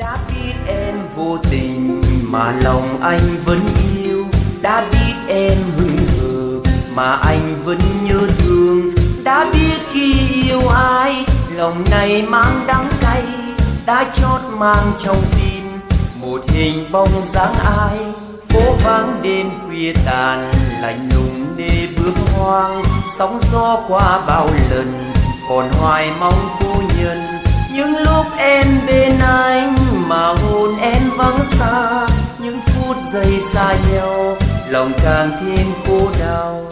Đã biết em vô tình mà lòng anh vẫn yêu, đã biết em hững hờ mà anh vẫn nhớ thương. Đã biết khi yêu ai lòng này mang đắng cay, đã chót mang trong tim một hình bóng dáng ai. Phố vắng đêm khuya tàn lạnh lùng đê bước hoang, sóng gió qua bao lần còn hoài mong cô nhân. Những lúc em bên anh mà hồn em vắng xa, những phút giây xa nhau lòng càng thêm khổ đau.